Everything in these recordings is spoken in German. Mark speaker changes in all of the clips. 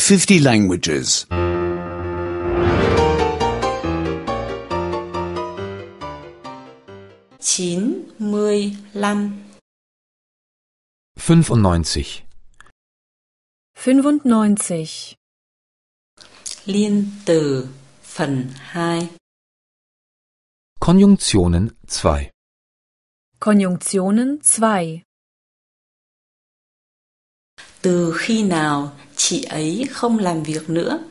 Speaker 1: 50 languages.
Speaker 2: 95
Speaker 3: 95.
Speaker 4: 95.
Speaker 2: Liên từ phần 2
Speaker 3: Konjunktionen 2.
Speaker 4: Konjunktionen 2.
Speaker 2: Từ khi nào chị ấy không làm việc nữa?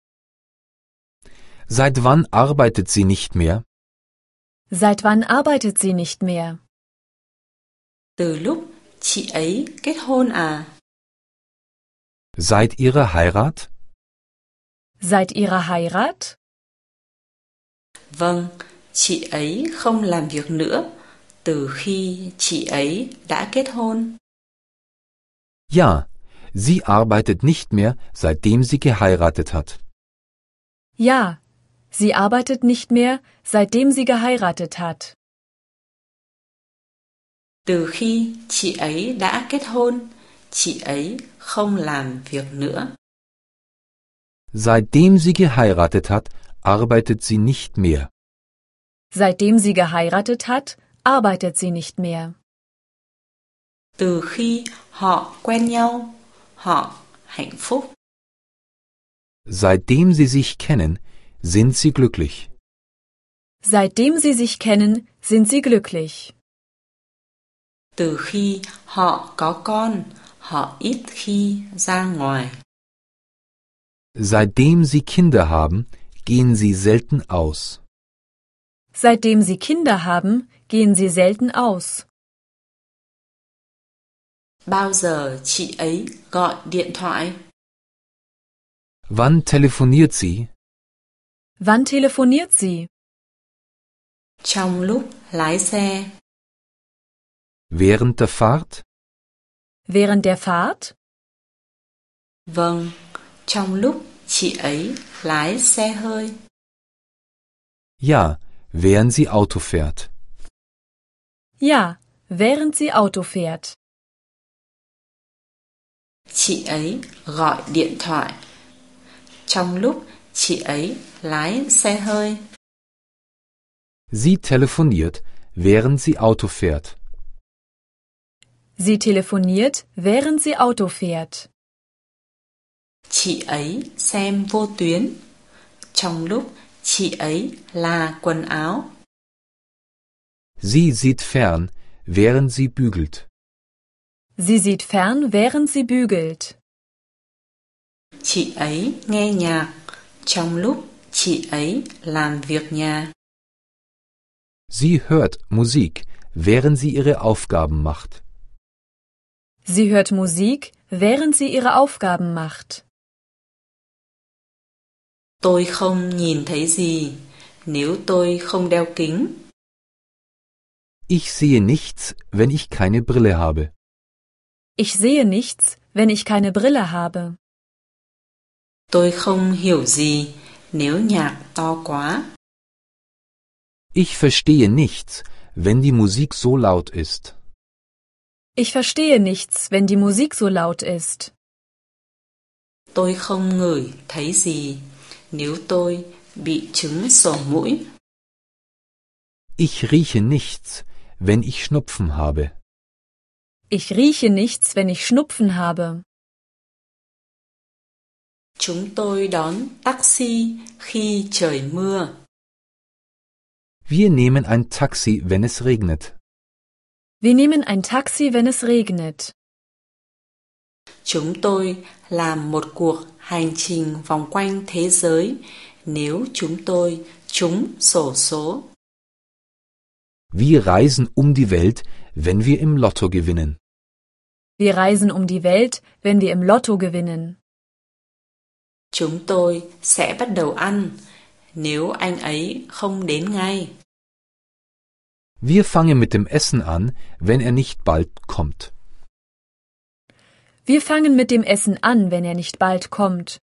Speaker 3: Seit wann arbeitet sie nicht mehr?
Speaker 4: Seit wann arbeitet sie nicht mehr?
Speaker 2: Từ lúc chị ấy kết hôn à?
Speaker 3: Seit ihrer Heirat?
Speaker 4: Seit ihrer Heirat?
Speaker 2: Vâng, chị ấy không làm việc nữa từ khi chị ấy đã kết hôn.
Speaker 3: Ja, sie arbeitet nicht mehr, seitdem sie geheiratet hat.
Speaker 4: Ja, sie arbeitet nicht mehr, seitdem sie geheiratet hat.
Speaker 2: Từ khi chị ấy đã kết hôn, chị ấy không làm việc nữa.
Speaker 3: Seitdem sie geheiratet hat, arbeitet sie nicht mehr.
Speaker 4: Seitdem sie geheiratet hat, arbeitet sie nicht mehr.
Speaker 2: Từ khi họ quen nhau, họ hạnh phúc.
Speaker 3: Seitdem sie sich kennen, sind sie glücklich.
Speaker 4: Seitdem sie sich kennen, sind sie glücklich.
Speaker 2: Từ khi họ có con, họ ít khi ra ngoài.
Speaker 3: Seitdem sie Kinder haben, gehen sie selten aus.
Speaker 4: Seitdem sie Kinder haben, gehen sie selten aus.
Speaker 2: Bao giờ chị ấy gọi điện thoại?
Speaker 3: Wann telefoniert sie?
Speaker 4: Wann telefoniert sie?
Speaker 2: Trong lúc lái xe.
Speaker 3: Während der Fahrt?
Speaker 4: Während der Fahrt?
Speaker 2: Vâng, trong lúc chị ấy lái xe hơi.
Speaker 3: Ja, während sie Auto fährt.
Speaker 4: Ja, während sie Auto fährt.
Speaker 2: Chị ấy gọi điện thoại. Trong lúc chị ấy lái xe hơi.
Speaker 3: Sie telefoniert, während sie Auto fährt.
Speaker 4: Sie telefoniert, während sie Auto fährt.
Speaker 2: Chị ấy xem vô tuyến. Trong lúc chị ấy là quần áo.
Speaker 3: Sie sieht fern, während sie bügelt.
Speaker 4: Sie sieht fern, während sie bügelt.
Speaker 2: Chị ấy nghe nhạc. Trong lúc chị ấy làm việc nhà.
Speaker 3: Sie hört Musik, während sie ihre Aufgaben macht.
Speaker 4: Sie hört Musik, während sie ihre Aufgaben macht.
Speaker 2: Tôi không nhìn thấy gì nếu tôi không đeo kính.
Speaker 3: Ich sehe nichts, wenn ich keine Brille habe.
Speaker 4: Ich sehe nichts, wenn ich keine Brille habe.
Speaker 2: Tôi không hiểu gì nếu nhạc to quá.
Speaker 3: Ich verstehe nichts, wenn die Musik so laut ist.
Speaker 4: Ich verstehe nichts, wenn die Musik so laut ist.
Speaker 2: Tôi không ngửi thấy gì nếu tôi bị chứng sổ mũi.
Speaker 3: Ich rieche nichts, wenn ich Schnupfen habe.
Speaker 4: Ich rieche nichts, wenn ich Schnupfen habe.
Speaker 2: Chúng tôi đón taxi khi trời mưa.
Speaker 3: Wir nehmen ein Taxi, wenn es regnet.
Speaker 4: Wir nehmen ein Taxi, wenn es regnet.
Speaker 2: Chúng tôi làm một cuộc hành trình vòng quanh thế giới nếu chúng tôi trúng xổ số.
Speaker 3: Wir reisen die Welt, wenn wir im Lotto gewinnen.
Speaker 4: Wir reisen die Welt, wenn wir im Lotto gewinnen.
Speaker 2: Chúng tôi sẽ bắt đầu ăn nếu anh ấy không đến ngay.
Speaker 3: Wir fangen mit dem Essen an, wenn er nicht bald kommt.
Speaker 4: Wir fangen mit dem Essen an, wenn er nicht bald kommt.